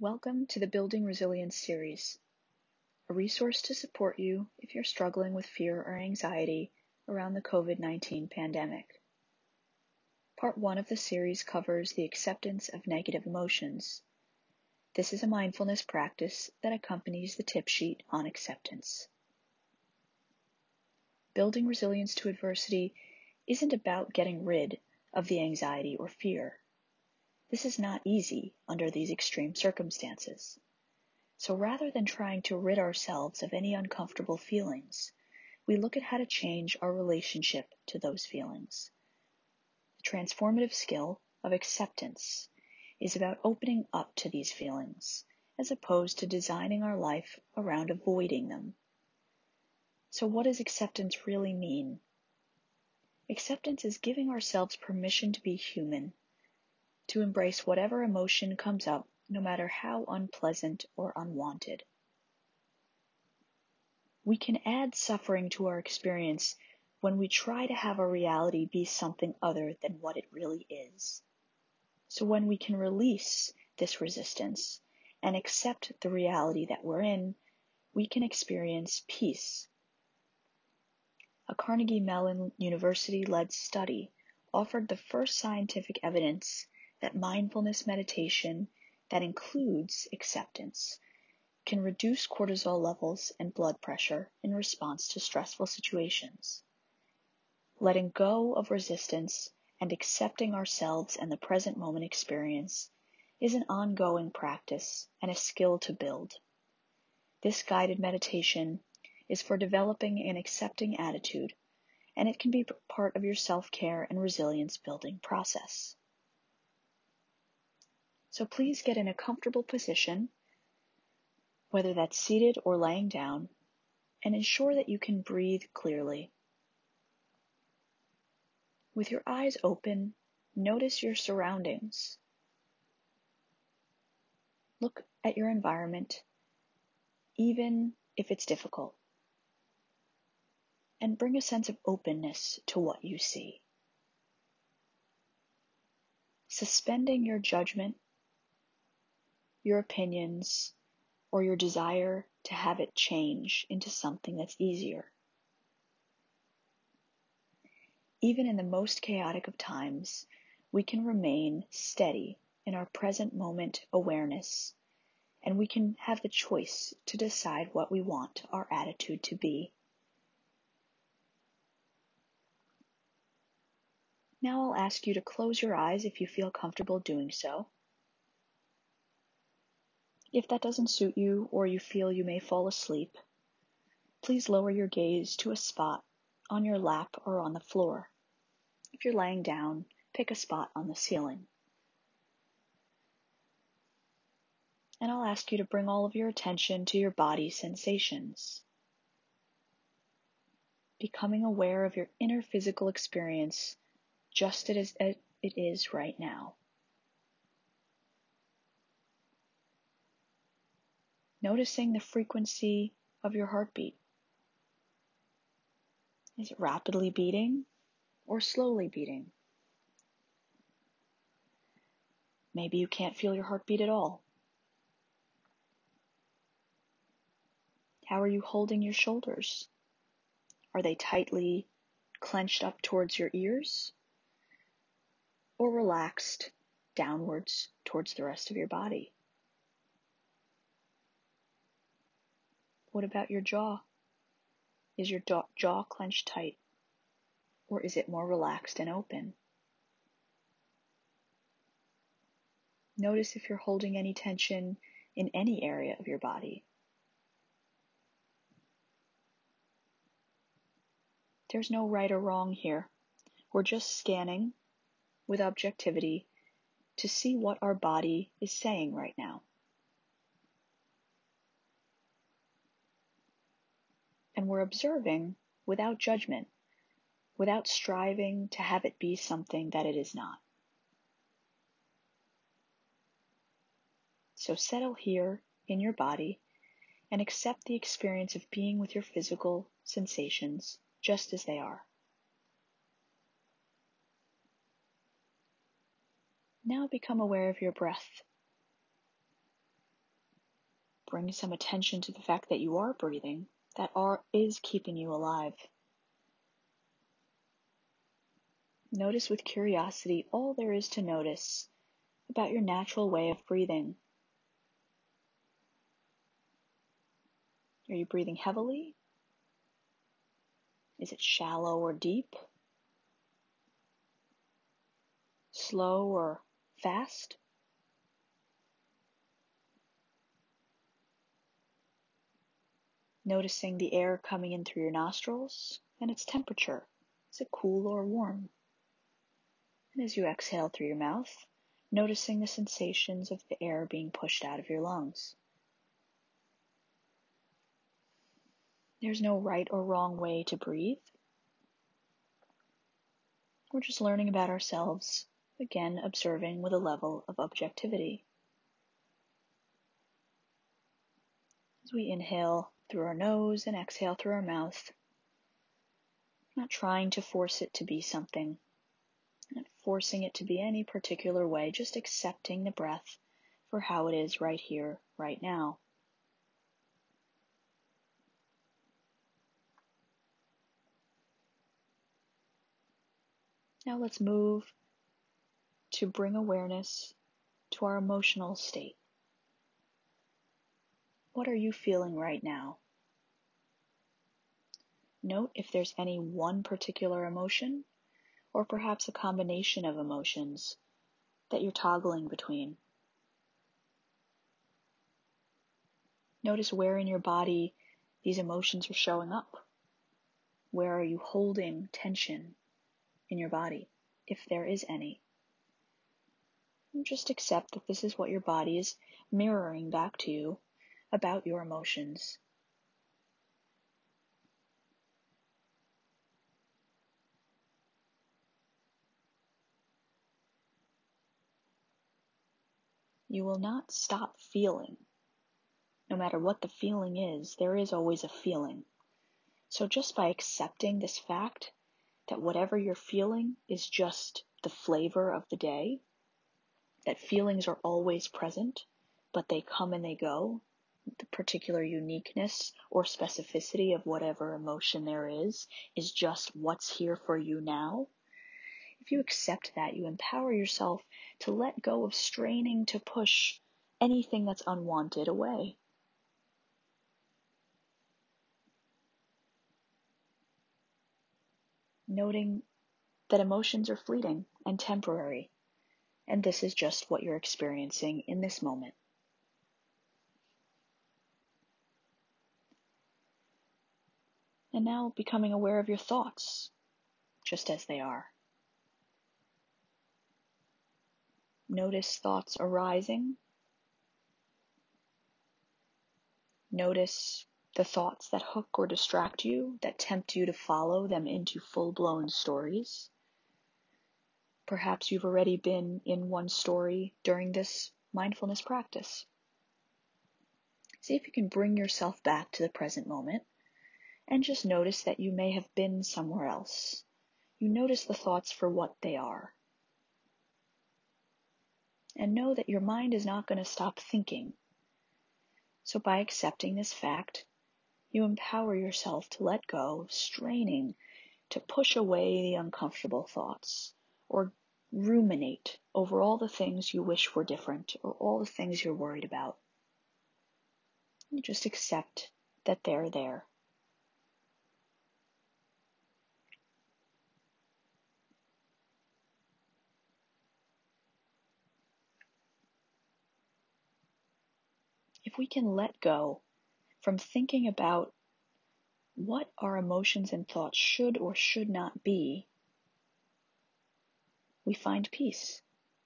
Welcome to the Building Resilience series, a resource to support you if you're struggling with fear or anxiety around the COVID-19 pandemic. Part 1 of the series covers the acceptance of negative emotions. This is a mindfulness practice that accompanies the tip sheet on acceptance. Building resilience to adversity isn't about getting rid of the anxiety or fear. This is not easy under these extreme circumstances. So rather than trying to rid ourselves of any uncomfortable feelings, we look at how to change our relationship to those feelings. The transformative skill of acceptance is about opening up to these feelings, as opposed to designing our life around avoiding them. So what does acceptance really mean? Acceptance is giving ourselves permission to be human, to embrace whatever emotion comes up, no matter how unpleasant or unwanted. We can add suffering to our experience when we try to have our reality be something other than what it really is. So when we can release this resistance and accept the reality that we're in, we can experience peace. A Carnegie Mellon University-led study offered the first scientific evidence that mindfulness meditation that includes acceptance can reduce cortisol levels and blood pressure in response to stressful situations. Letting go of resistance and accepting ourselves and the present moment experience is an ongoing practice and a skill to build. This guided meditation is for developing an accepting attitude, and it can be part of your self-care and resilience building process. So please get in a comfortable position, whether that's seated or laying down, and ensure that you can breathe clearly. With your eyes open, notice your surroundings. Look at your environment, even if it's difficult, and bring a sense of openness to what you see. Suspending your judgment, your opinions, or your desire to have it change into something that's easier. Even in the most chaotic of times, we can remain steady in our present moment awareness, and we can have the choice to decide what we want our attitude to be. Now I'll ask you to close your eyes if you feel comfortable doing so. If that doesn't suit you or you feel you may fall asleep, please lower your gaze to a spot on your lap or on the floor. If you're laying down, pick a spot on the ceiling. And I'll ask you to bring all of your attention to your body sensations, becoming aware of your inner physical experience just as it is right now. Noticing the frequency of your heartbeat. Is it rapidly beating or slowly beating? Maybe you can't feel your heartbeat at all. How are you holding your shoulders? Are they tightly clenched up towards your ears or relaxed downwards towards the rest of your body? What about your jaw? Is your jaw clenched tight, or is it more relaxed and open? Notice if you're holding any tension in any area of your body. There's no right or wrong here. We're just scanning with objectivity to see what our body is saying right now. And we're observing without judgment, without striving to have it be something that it is not. So settle here in your body and accept the experience of being with your physical sensations just as they are. Now become aware of your breath. Bring some attention to the fact that you are breathing, that is keeping you alive. Notice with curiosity all there is to notice about your natural way of breathing. Are you breathing heavily? Is it shallow or deep? Slow or fast? Noticing the air coming in through your nostrils and its temperature. Is it cool or warm? And as you exhale through your mouth, noticing the sensations of the air being pushed out of your lungs. There's no right or wrong way to breathe. We're just learning about ourselves, again observing with a level of objectivity. As we inhale through our nose and exhale through our mouth, not trying to force it to be something, not forcing it to be any particular way, just accepting the breath for how it is right here, right now. Now let's move to bring awareness to our emotional state. What are you feeling right now? Note if there's any one particular emotion, or perhaps a combination of emotions that you're toggling between. Notice where in your body these emotions are showing up. Where are you holding tension in your body, if there is any? And just accept that this is what your body is mirroring back to you about your emotions. You will not stop feeling. No matter what the feeling is, there is always a feeling. So just by accepting this fact that whatever you're feeling is just the flavor of the day, that feelings are always present, but they come and they go, the particular uniqueness or specificity of whatever emotion there is just what's here for you now. If you accept that, you empower yourself to let go of straining to push anything that's unwanted away. Noting that emotions are fleeting and temporary, and this is just what you're experiencing in this moment. And now becoming aware of your thoughts, just as they are. Notice thoughts arising. Notice the thoughts that hook or distract you, that tempt you to follow them into full-blown stories. Perhaps you've already been in one story during this mindfulness practice. See if you can bring yourself back to the present moment and just notice that you may have been somewhere else. You notice the thoughts for what they are. And know that your mind is not going to stop thinking. So by accepting this fact, you empower yourself to let go, straining to push away the uncomfortable thoughts, or ruminate over all the things you wish were different, or all the things you're worried about. You just accept that they're there. If we can let go from thinking about what our emotions and thoughts should or should not be, we find peace.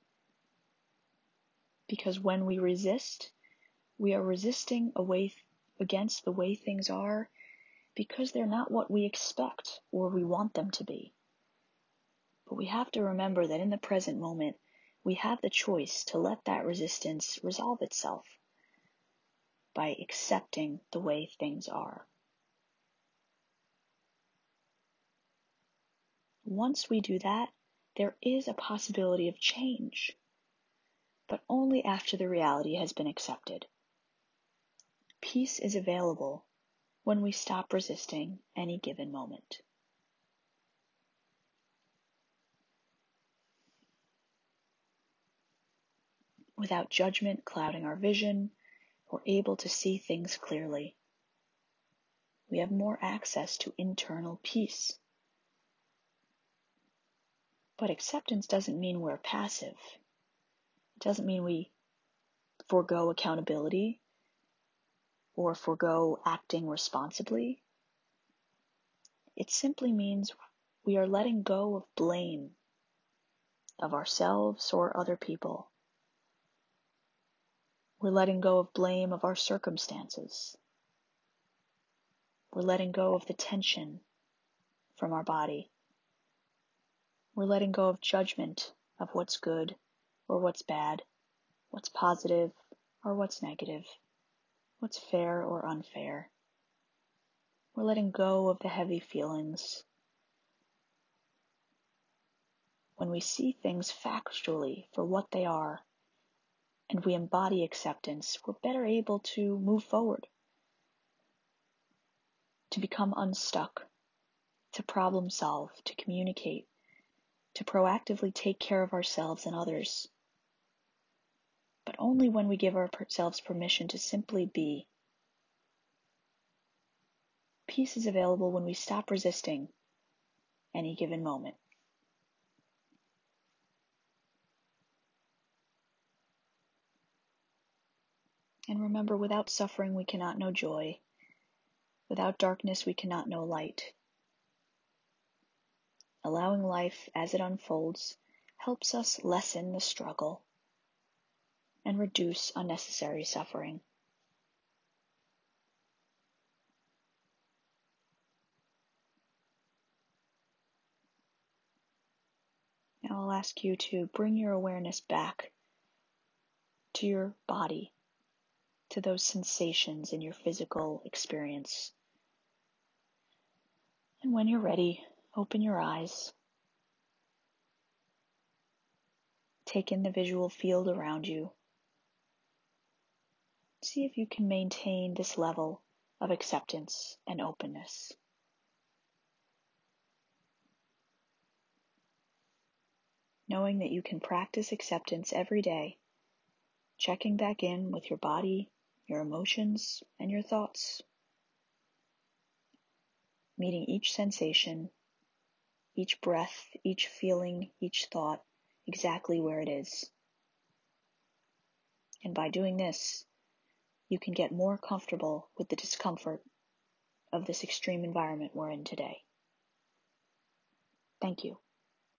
Because when we resist, we are resisting against the way things are because they're not what we expect or we want them to be. But we have to remember that in the present moment, we have the choice to let that resistance resolve itself by accepting the way things are. Once we do that, there is a possibility of change, but only after the reality has been accepted. Peace is available when we stop resisting any given moment. Without judgment clouding our vision, we're able to see things clearly. We have more access to internal peace. But acceptance doesn't mean we're passive. It doesn't mean we forego accountability or forego acting responsibly. It simply means we are letting go of blame of ourselves or other people. We're letting go of blame of our circumstances. We're letting go of the tension from our body. We're letting go of judgment of what's good or what's bad, what's positive or what's negative, what's fair or unfair. We're letting go of the heavy feelings. When we see things factually for what they are, and we embody acceptance, we're better able to move forward, to become unstuck, to problem solve, to communicate, to proactively take care of ourselves and others. But only when we give ourselves permission to simply be. Peace is available when we stop resisting any given moment. And remember, without suffering, we cannot know joy. Without darkness, we cannot know light. Allowing life as it unfolds helps us lessen the struggle and reduce unnecessary suffering. Now I'll ask you to bring your awareness back to your body, to those sensations in your physical experience. And when you're ready, open your eyes. Take in the visual field around you. See if you can maintain this level of acceptance and openness. Knowing that you can practice acceptance every day, checking back in with your body, your emotions, and your thoughts. Meeting each sensation, each breath, each feeling, each thought, exactly where it is. And by doing this, you can get more comfortable with the discomfort of this extreme environment we're in today. Thank you.